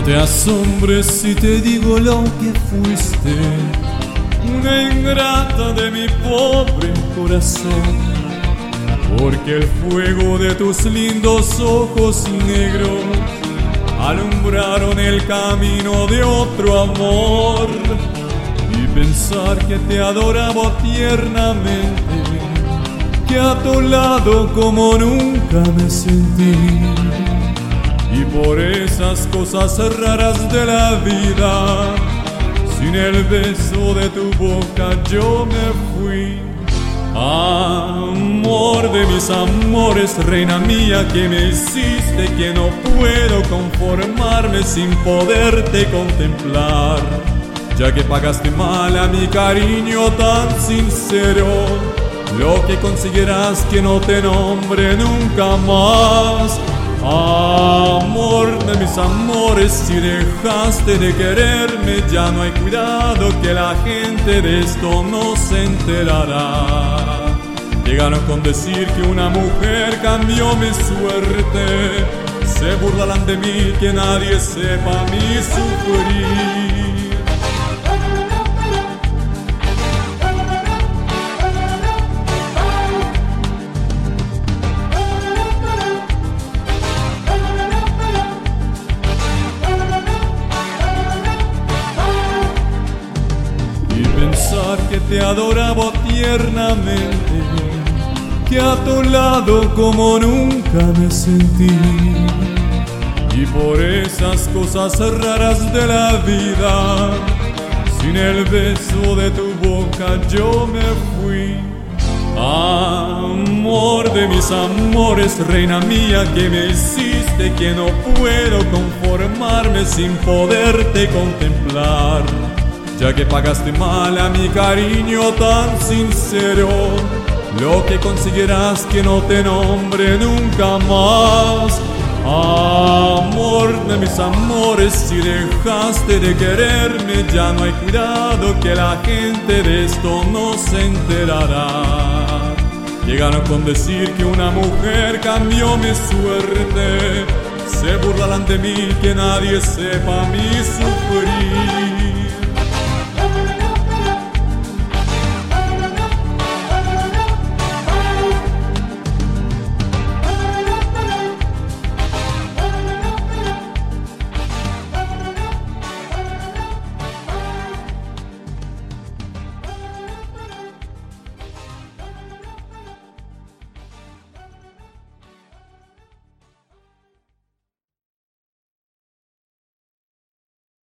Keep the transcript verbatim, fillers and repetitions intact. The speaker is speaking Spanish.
te asombres si te digo lo que fuiste, una ingrata de mi pobre corazón, porque el fuego de tus lindos ojos negros alumbraron el camino de otro amor. Y pensar que te adoraba tiernamente, que a tu lado como nunca me sentí. Y por esas cosas raras de la vida, sin el beso de tu boca yo me fui. Amor de mis amores, reina mía, que me hiciste, que no puedo conformarme sin poderte contemplar, ya que pagaste mal a mi cariño tan sincero. Lo que consiguieras que no te nombre nunca más. Amor de mis amores, si dejaste de quererme, ya no hay cuidado que la gente de esto no se enterará. Llegaron con decir que una mujer cambió mi suerte, se burlarán de mí, que nadie sepa mi sufrir. Pensar que te adoraba tiernamente, que a tu lado como nunca me sentí. Y por esas cosas raras de la vida, sin el beso de tu boca yo me fui. Amor de mis amores, reina mía, que me hiciste, que no puedo conformarme sin poderte contemplar, ya que pagaste mal a mi cariño tan sincero. Lo que consiguieras que no te nombre nunca más. Amor de mis amores, si dejaste de quererme, ya no hay cuidado que la gente de esto no se enterará. Llegaron con decir que una mujer cambió mi suerte, se burlarán de mí, que nadie sepa mi sufrir.